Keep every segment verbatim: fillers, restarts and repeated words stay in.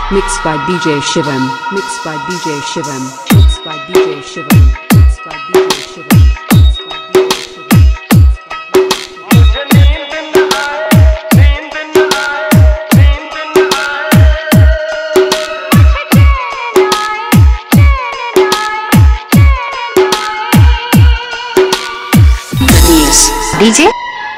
Mixed by D J Shivam. Mixed by D J Shivam. Mixed by D J Shivam. Mixed by D J Shivam. D J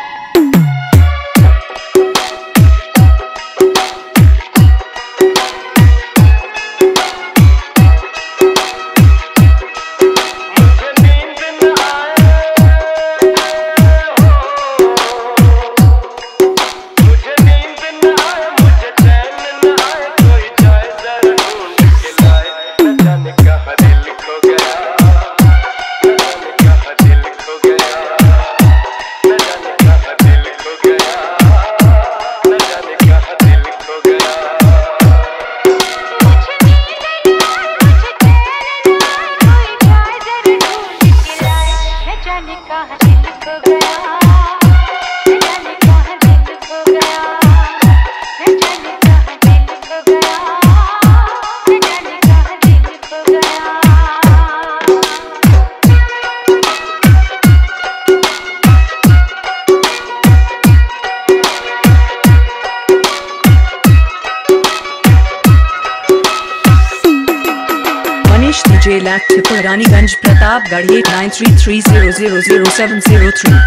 D J Lakship Raniganj Pratapgarh eight nine three three zero zero zero seven zero three.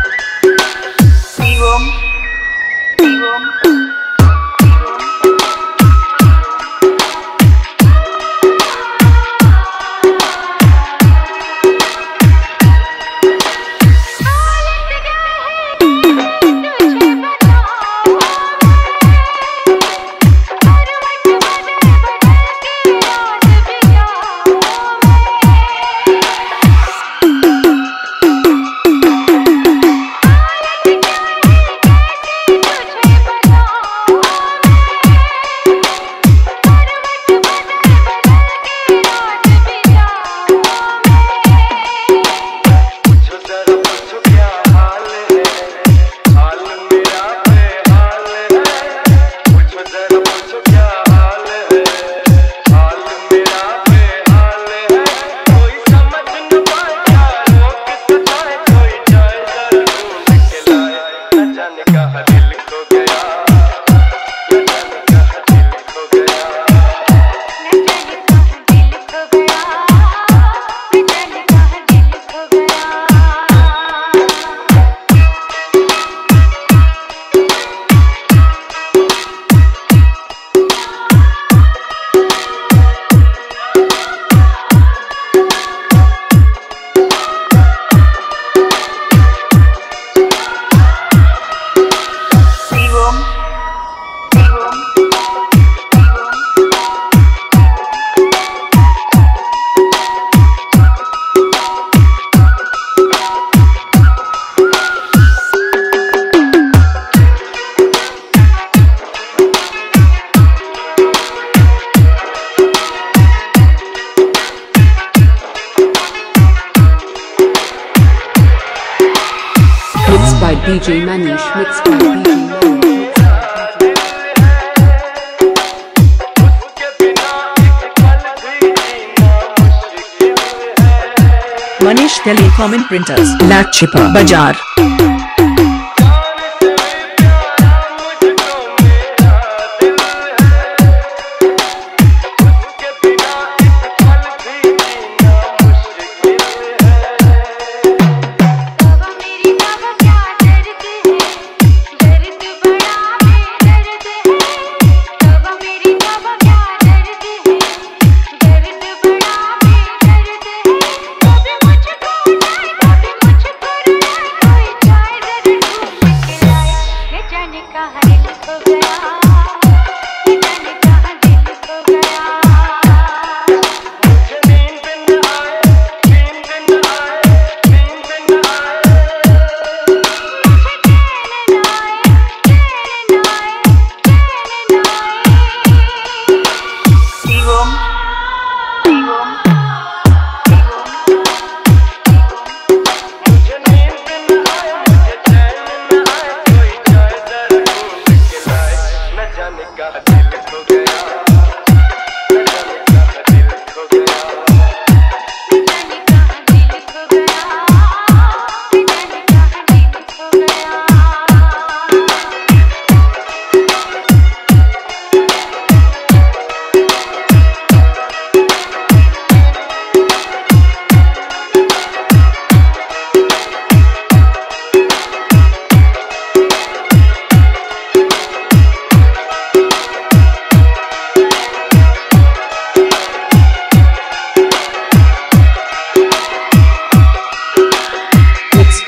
By D J Manish, mixed by D J Manish. Telecom and Printers, Lakship Bazaar.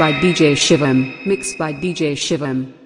by D J Shivam. Mixed by D J Shivam.